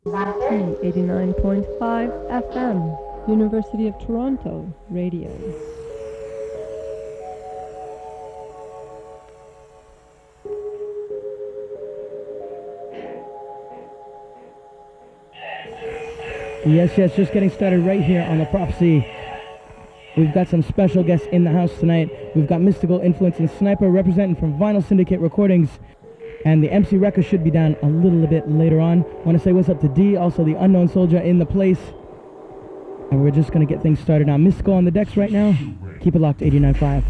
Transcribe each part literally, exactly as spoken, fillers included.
T eighty-nine point five F M, University of Toronto Radio. Yes, yes, just getting started right here on The Prophecy. We've got some special guests in the house tonight. We've got Mystical Influence and Sniper representing from Vinyl Syndicate Recordings. And the M C Record should be down a little bit later on. Want to say what's up to D, also the Unknown Soldier in the place. And we're just going to get things started now. Mystical on the decks right now. Keep it locked, eighty-nine point five.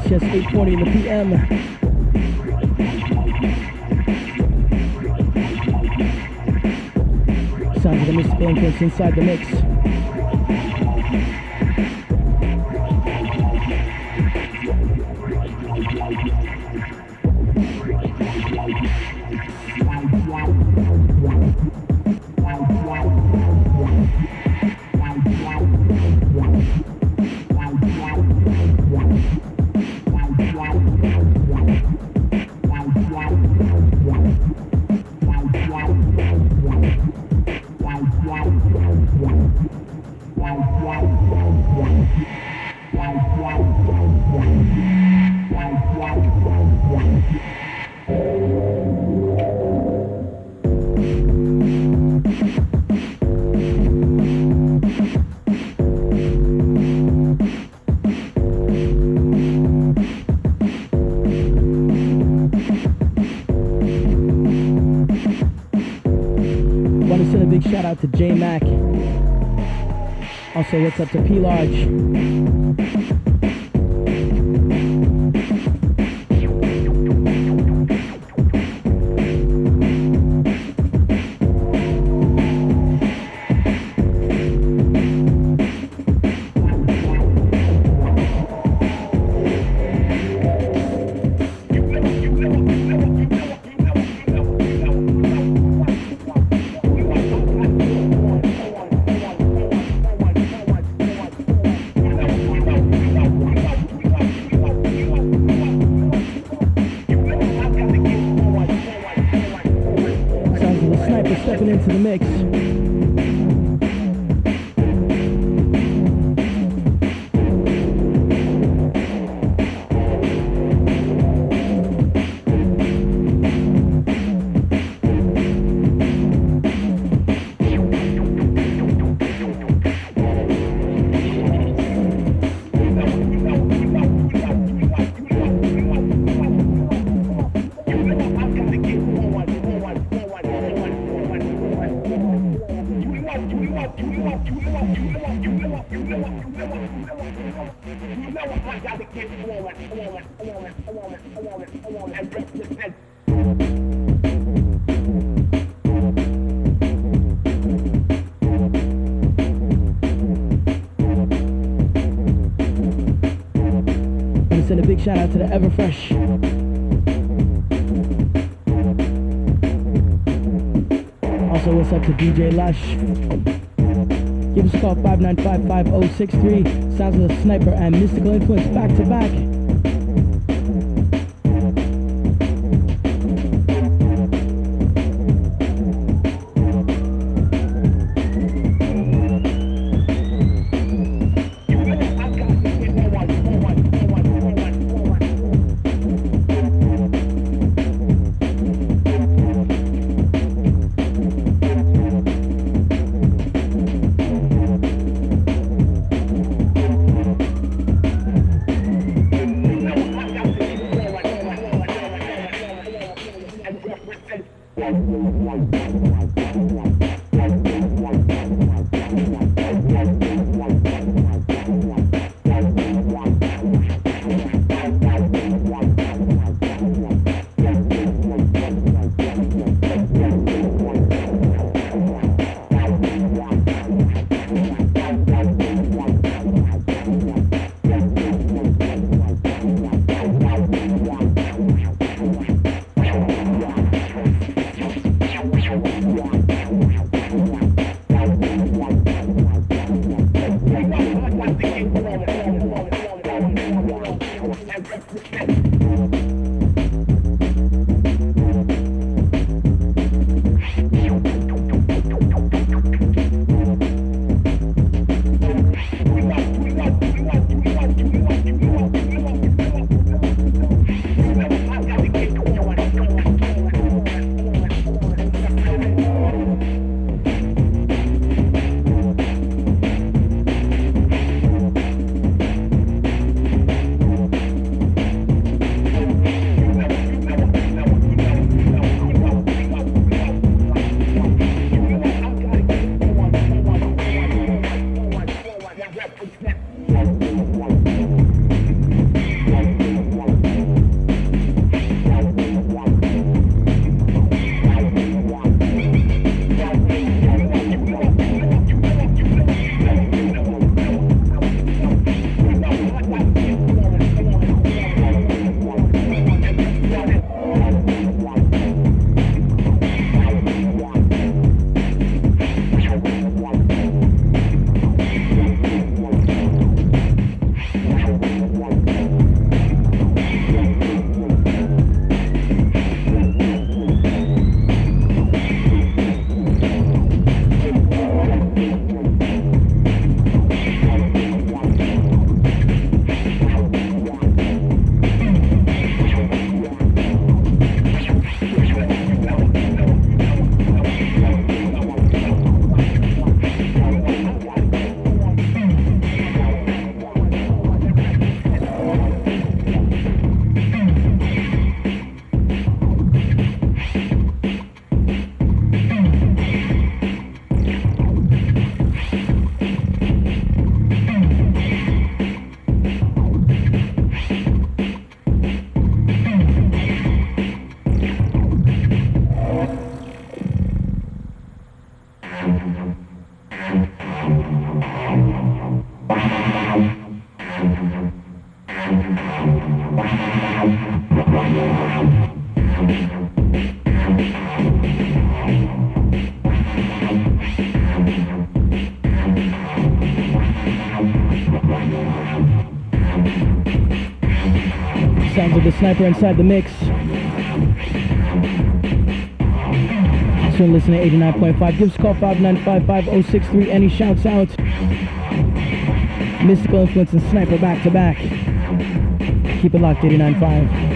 Yes, yes, eight forty in the P M. Sounds of the Mystical Influence inside the mix. Want to send a big shout out to J Mac. Also, what's up to P Large? Stepping into the mix. Send a big shout out to the Everfresh. Also, what's up to D J Lush? Give us a call, five nine five, five oh six three. Sounds of the Sniper and Mystical Influence back to back. Wow. Sounds of the sniper inside the mix. Soon listen to eighty-nine point five. Give us a call five nine five, five oh six three. Any shouts out? Mystical Influence and Sniper back to back. Keep it locked, eighty-nine point five.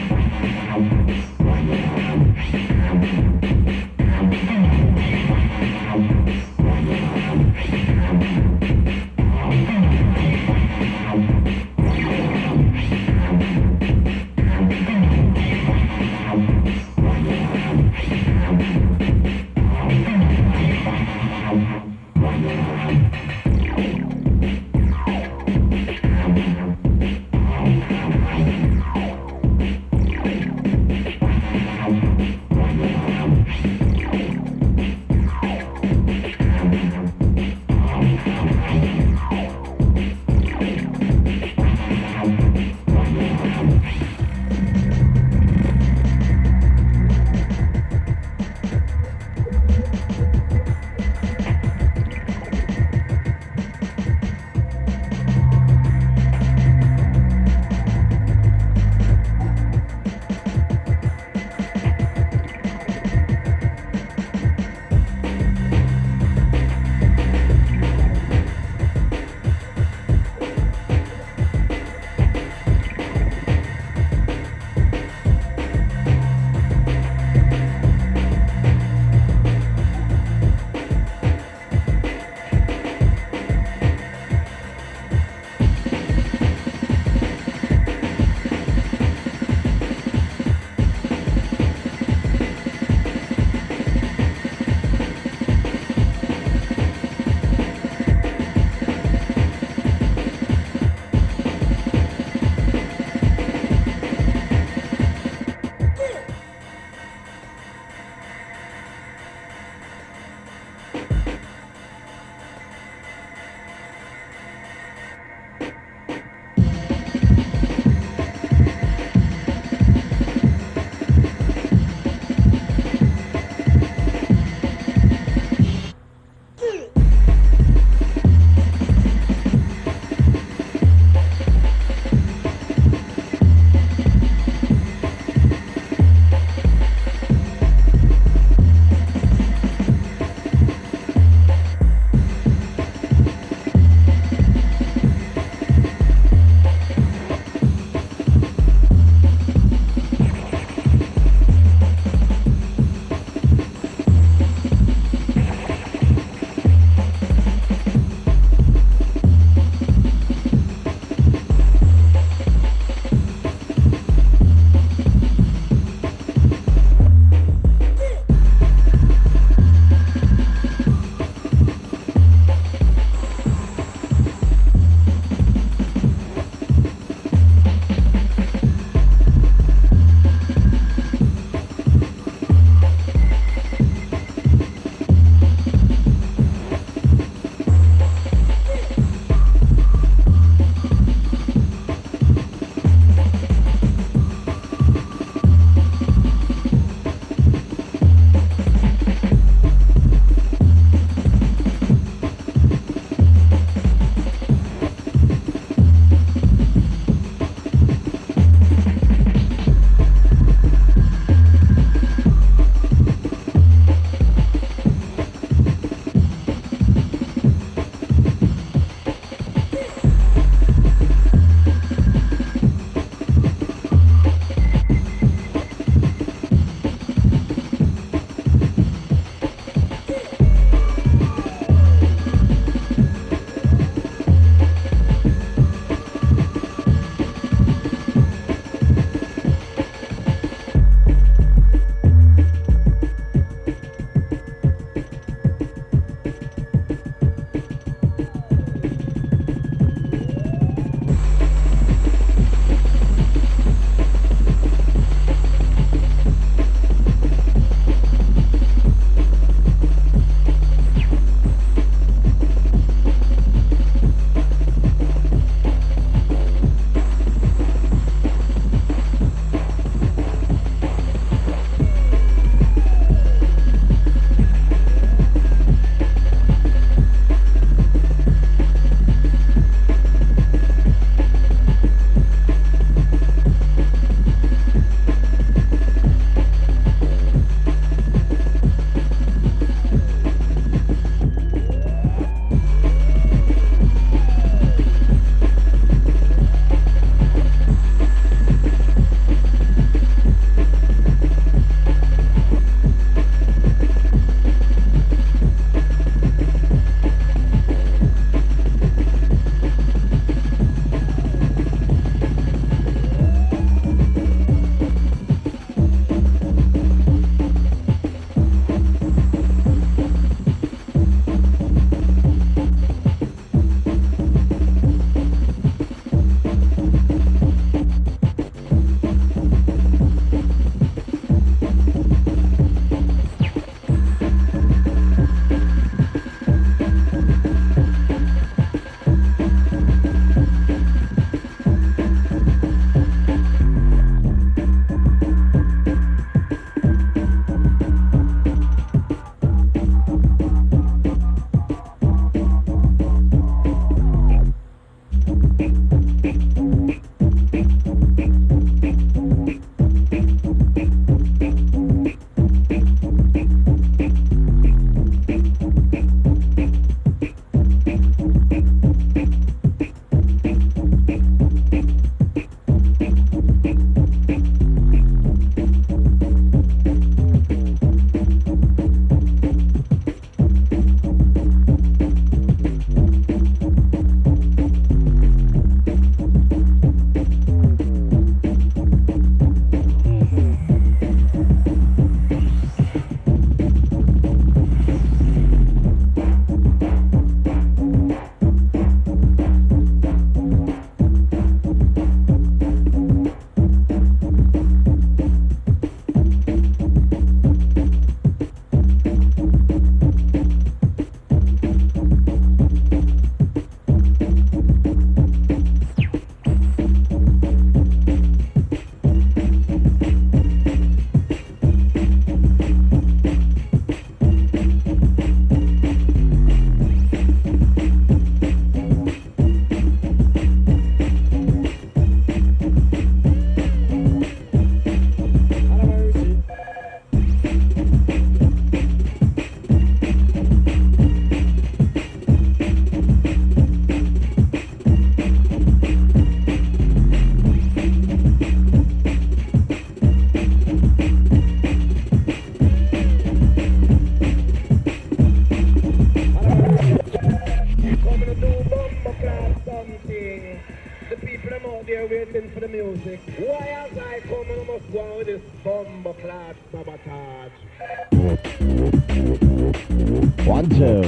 One, two.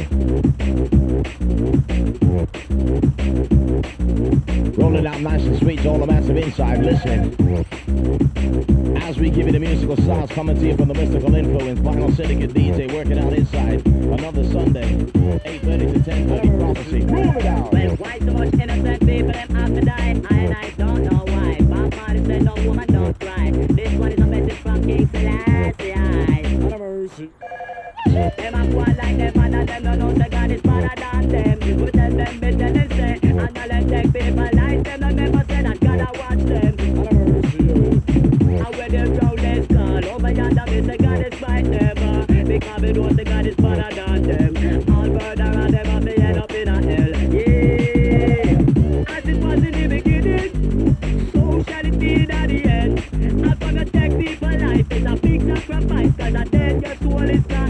Rolling out nice and sweet to all the massive inside listening. As we give you the musical sounds coming to you from the Mystical Influence, Vinyl Syndicate D J working out inside. Another Sunday, eight thirty to ten thirty, Prophecy. Roll it out. Well, why so much innocent people them have to die? I and I don't know why. Bob Marley said no woman don't cry. This one is a message from King Selassie. Them a go like them and them no know say God is better than them. We tell them, we tell them say, and all them take people like them. No never say that God a watch them. And when them rounders call over yonder, me say God is fight them. uh, Because we know say God is better than them. All murderers them have to end up in a hell. Yeah. As it was in the beginning, so shall it be at the end. I'm gonna take people life. It's a big sacrifice, cause I dead your soul is gone.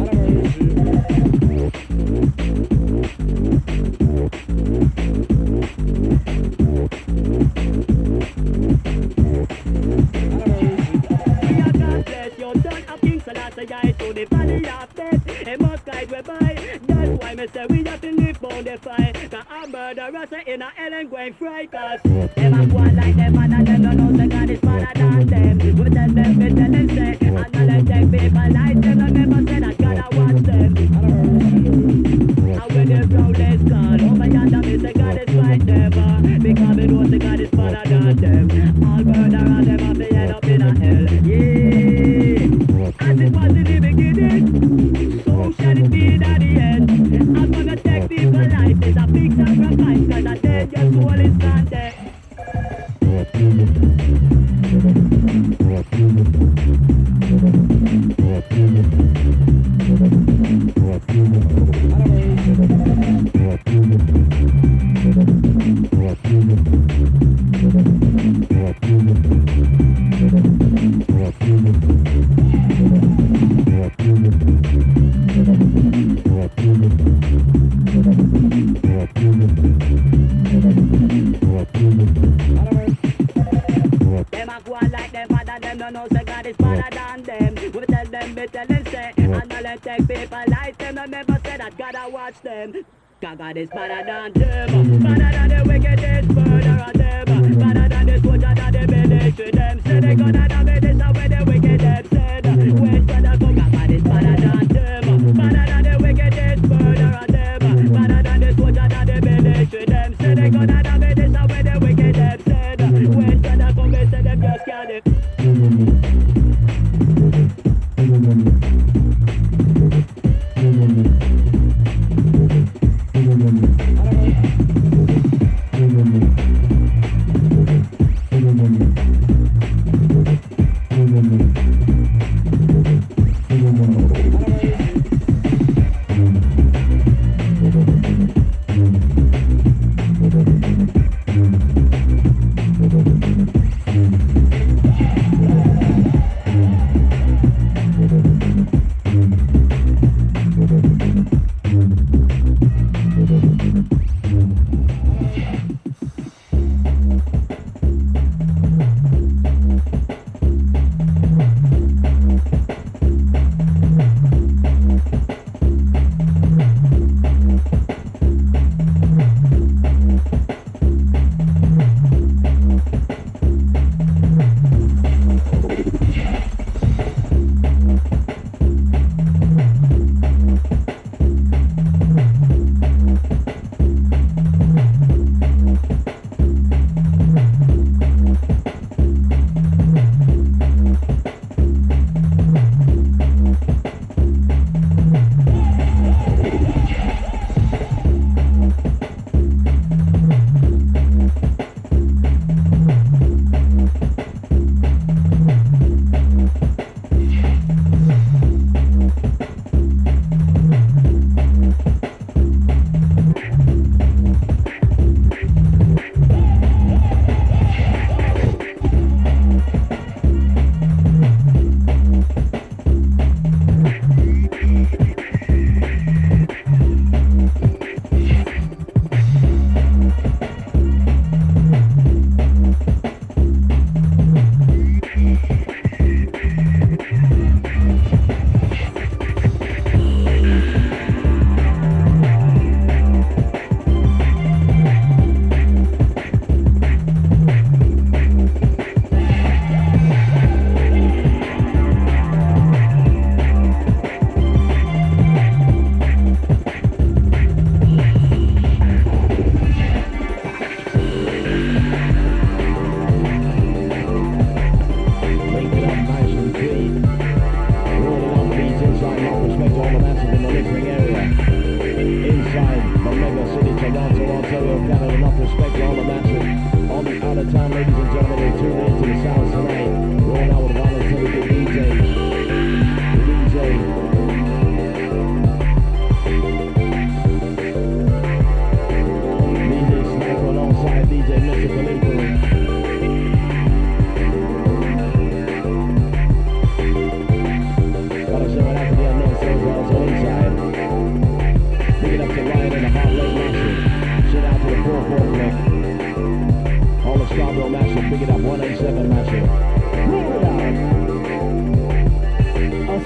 To the valley of death, it must guide we by. That's why me say we have to live on the fight. Cause I'm murderers in a hell and going fry. Cause them a go like them and them don't know say God is better than them. We tell them, we tell them say, and all them take people like them. No never say that God a watch them. And when the rounders call over yonder, me say God is right them. Because we know say God is better than them. All murderers them have to end up in a hell. Yeah. As it was in the beginning, so shall it be at the end. I'm gonna take people life, it's a big sacrifice, cause I dead your soul is not there. Them a go like them, but them don't know say God is better than them. We tell them, we tell them say, and all them take people like them. I never say that God a watch them. Cause God is better than them, better than the wickedest murderer them, better than the soldier that they military them. Say they gonna have it, this is where the wicked them said. When God come, God is better than them, better than the wickedest murderer them, better than the soldier that they military them. Say they gonna have it, this is where the wicked them said. When God come, they say them just can't it.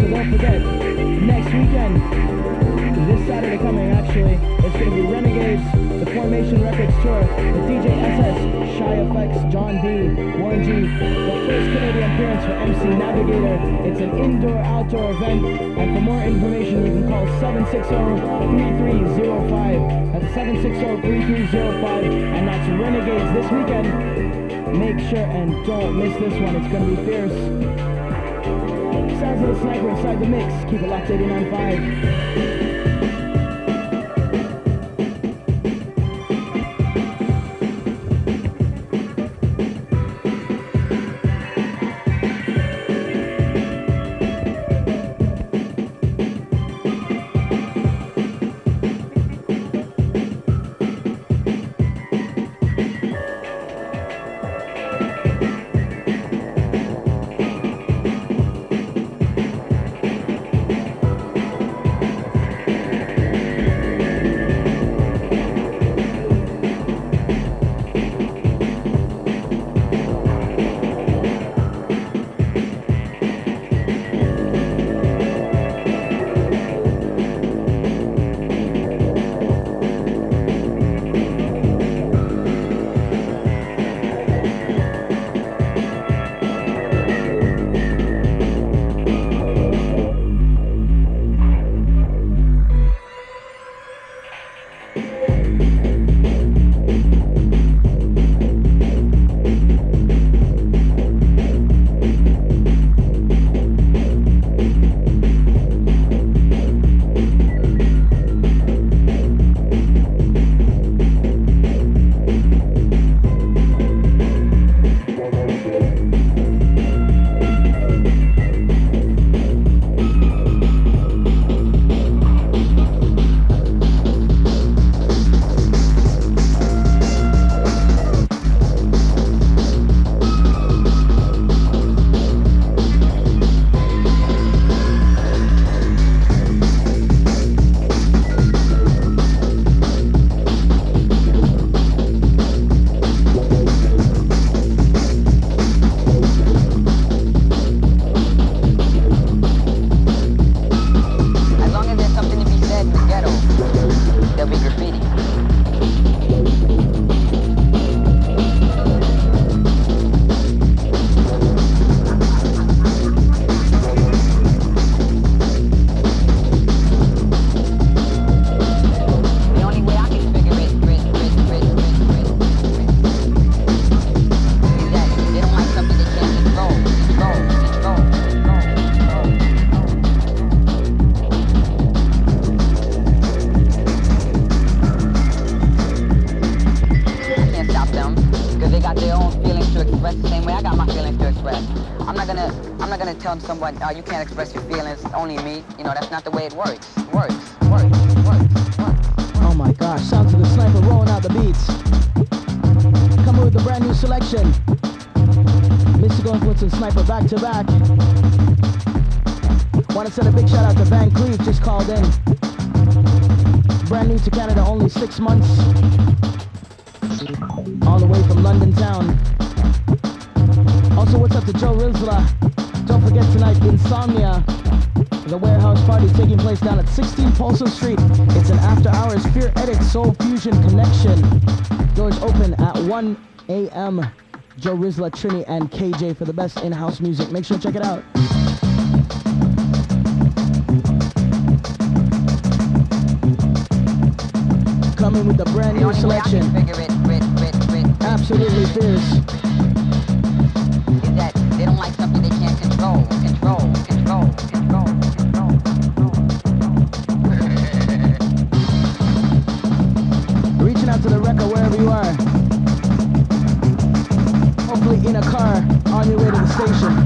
don't forget, next weekend, this Saturday coming actually, it's going to be Renegades, the Formation Records Tour, with D J S S, Shy Effects, John B, Warren G, the first Canadian appearance for M C Navigator. It's an indoor-outdoor event, and for more information you can call seven six zero, three three zero five. That's seven six zero, three three zero five, and that's Renegades this weekend. Make sure and don't miss this one, it's going to be fierce. Sounds of the Sniper inside the mix. Keep it locked, eighty-nine point five. Someone, uh, you can't express your feelings, only me. You know, that's not the way it works. Works, works, works, works. Oh my gosh, sounds of the Sniper rolling out the beats. Coming with a brand new selection. Mystical Influence and Sniper back to back. Want to send a big shout out to Van Cleef, just called in. Brand new to Canada, only six months. All the way from London town. Also, what's up to Joe Rizla? Don't forget tonight, Insomnia, the warehouse party taking place down at sixteen Folsom Street. It's an after-hours Fear Edit Soul Fusion connection. Doors open at one a m Joe Rizla, Trini, and K J for the best in-house music. Make sure to check it out. Coming with a brand new selection. Absolutely fierce. They don't like something they can't control, control, control, control, control, control. Reaching out to the record wherever you are. Hopefully in a car on your way to the station.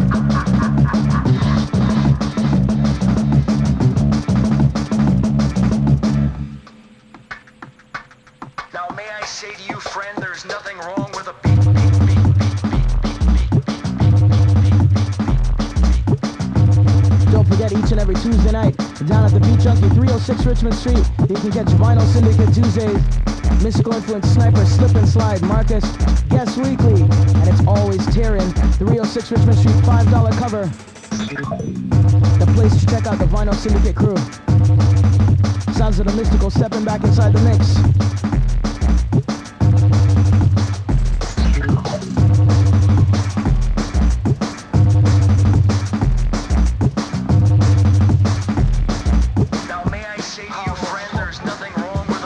Now may I say to you, friend, there's nothing wrong with a beat. Don't forget, each and every Tuesday night, down at the Beat Junkie, three oh six Richmond Street, you can catch Vinyl Syndicate Tuesdays, Mystical Influence, Sniper, Slip and Slide, Marcus, Guest Weekly, and it's always tearing. three oh six Richmond Street, five dollar cover. The place to check out the Vinyl Syndicate crew. Sounds of the Mystical stepping back inside the mix. Now may I say to you, friend, there's nothing wrong with a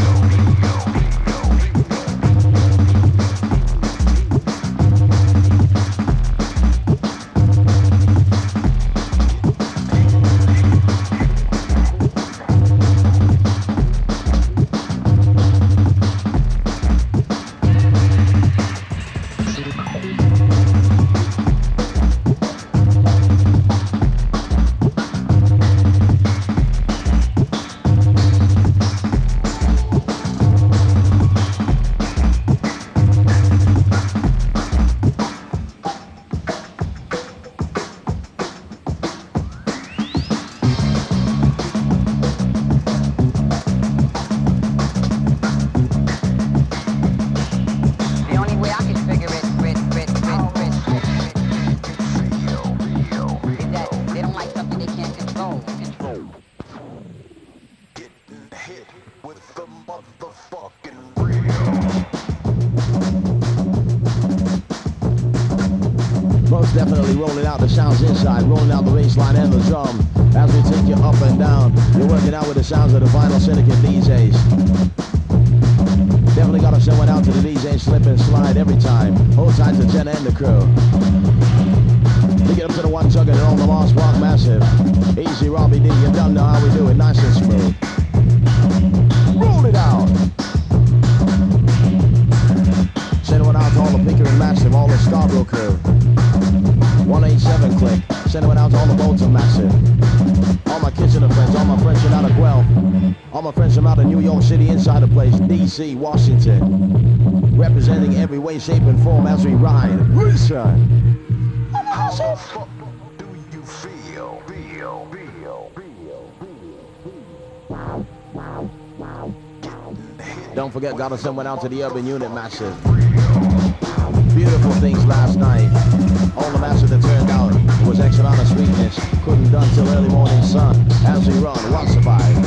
Definitely rolling out the sounds inside, rolling out the bass line and the drum. As we take you up and down, you're working out with the sounds of the Vinyl Syndicate D Js. Definitely gotta send one out to the D Js, slip and slide every time. Hold tight to Jenna and the crew. We get up to the one jugger and on the Mars Rock Massive. Easy Robbie D, you don't know how we do it, nice and smooth. Roll it out. Send one out to all the Pickering Massive, all the Scarborough crew. one eighty-seven click, sending it out to all the Bolton Massive. All my Kitchener friends, all my friends from out of Guelph. All my friends from out of New York City, inside the place, D C, Washington. Representing every way, shape, and form as we ride. Listen! How the fuck do you feel? Feel, feel, feel. Don't forget, gotta send one out to the Urban Unit Massive. Beautiful things last night. All the massive that turned out was X amount of sweetness. Couldn't done till early morning sun. As we run, one survive.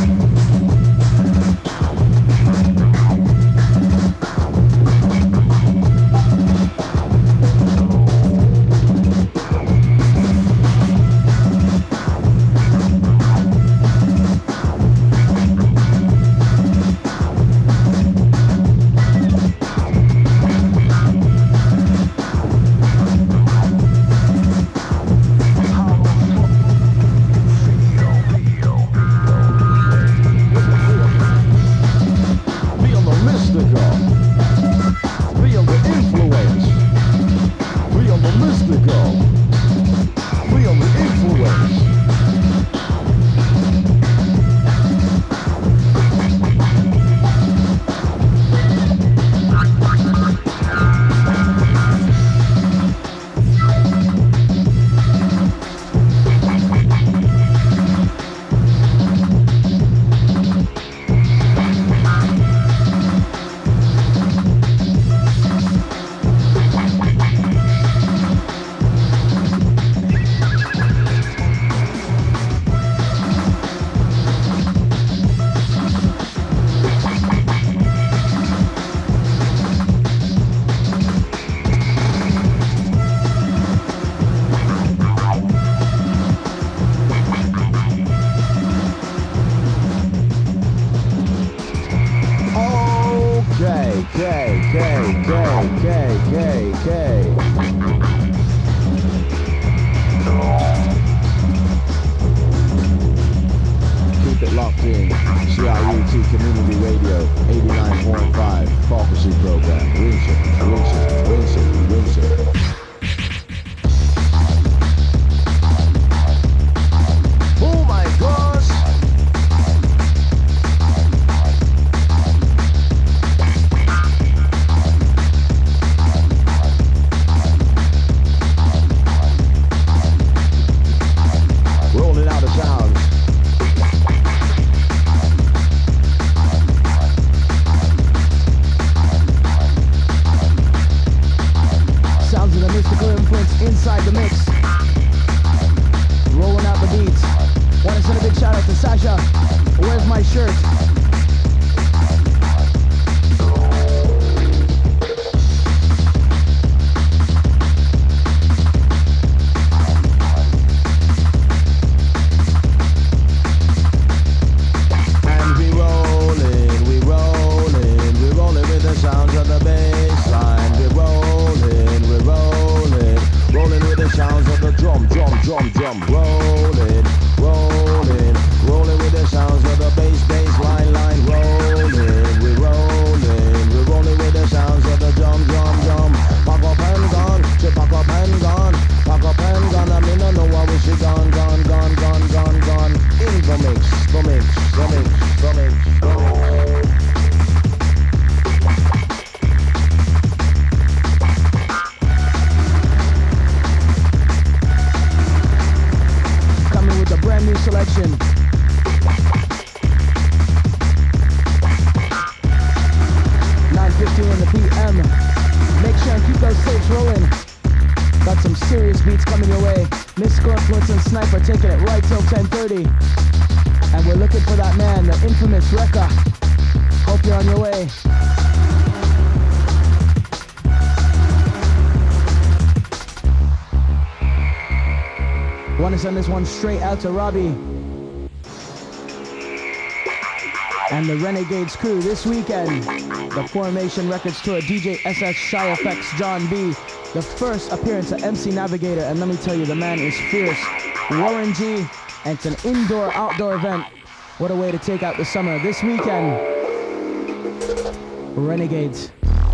big shout out to Sasha. Where's my shirt? And we rolling, we rolling, we rolling with the sounds of the bass line. We rolling, we rolling, rolling with the sounds of the drum, drum, drum, drum. Rolling, rolling, rolling with the sounds of the bass, bass line, line. Rolling, we rolling, we rolling with the sounds of the drum, drum, drum. Pack up and gone, she pack up and gone, pack up and gone. I mean, I know why we she gone, gone, gone, gone, gone, gone. In the mix, the mix, the mix, the mix, the mix. Coming with a brand new selection. nine fifteen in the P M. Make sure and keep those tapes rolling. Got some serious beats coming your way. Mystical Influence and Sniper taking it right till ten thirty. And we're looking for that man, the infamous Rekka. Hope you're on your way. Want to send this one straight out to Robbie and the Renegades crew this weekend. The Formation Records Tour, D J S S, Shy Effects, John B. The first appearance of M C Navigator, and let me tell you, the man is fierce. Warren G, and it's an indoor-outdoor event. What a way to take out the summer. This weekend, Renegades.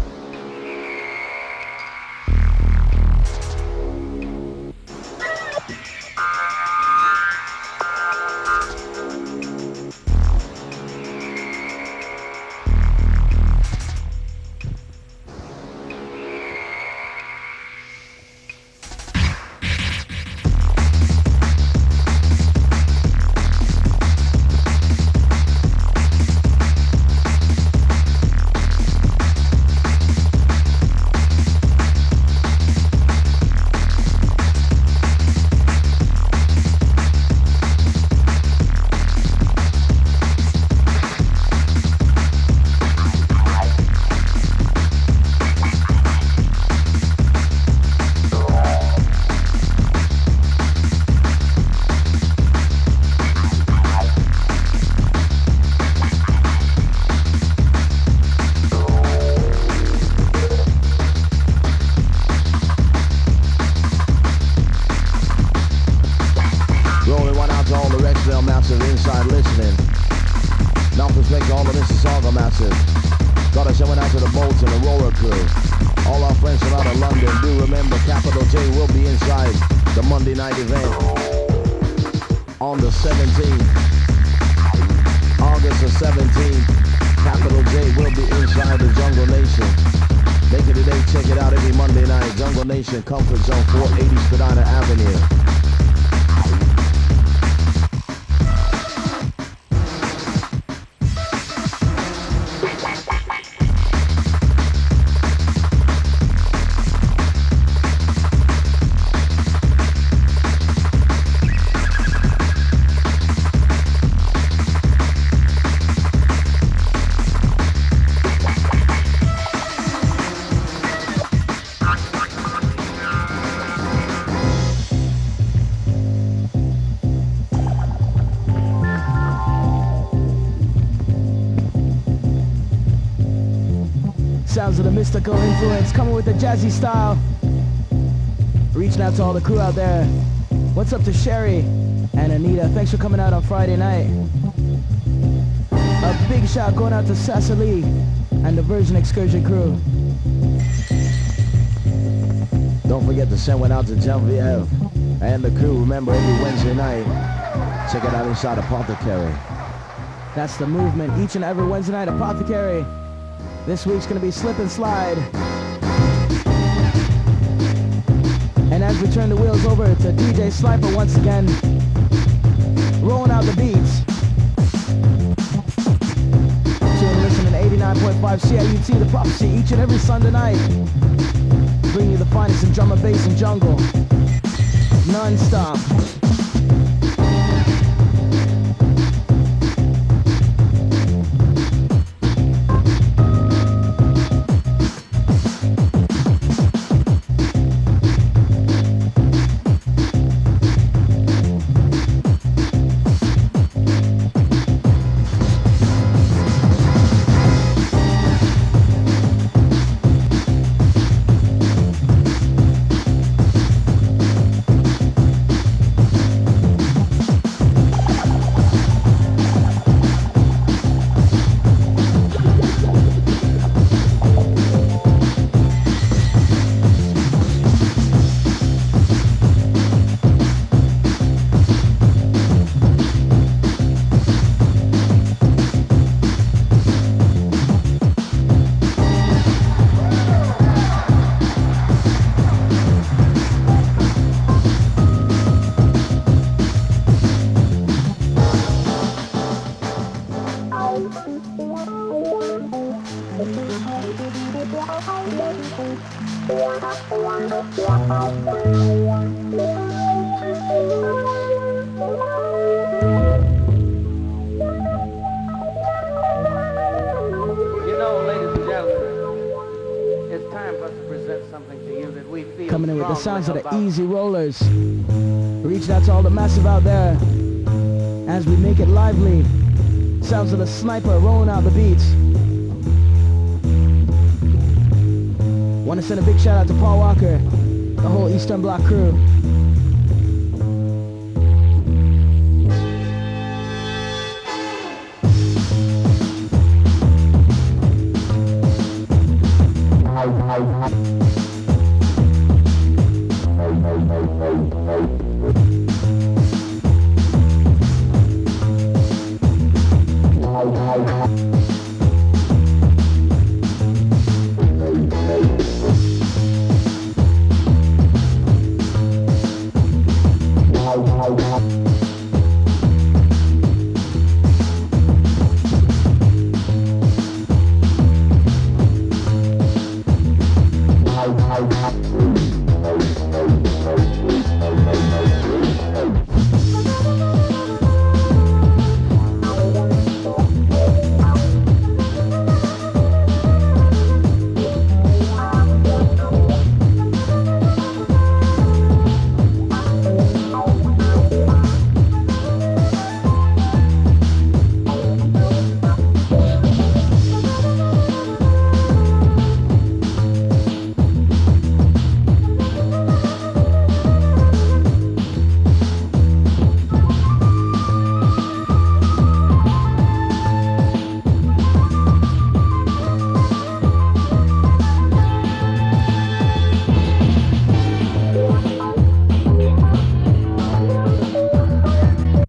Comfort Zone, four eighty Spadina Avenue. Sounds of the Mystical Influence coming with the jazzy style. Reaching out to all the crew out there. What's up to Sherry and Anita? Thanks for coming out on Friday night. A big shout going out to Cecily and the Virgin Excursion crew. Don't forget to send one out to Genevieve and the crew. Remember, every Wednesday night, check it out inside Apothecary. That's the movement. Each and every Wednesday night, Apothecary. This week's gonna be Slip and Slide. And as we turn the wheels over to D J Sniper once again, rolling out the beats. So you're listening to eighty-nine point five C I U T, The Prophecy, each and every Sunday night. Bringing you the finest in drum and bass and jungle. Non-stop. Coming in with the sounds of the Easy Rollers. Reaching out to all the massive out there as we make it lively. Sounds of the Sniper rolling out the beats. Want to send a big shout out to Paul Walker, the whole Eastern Bloc crew. Wow.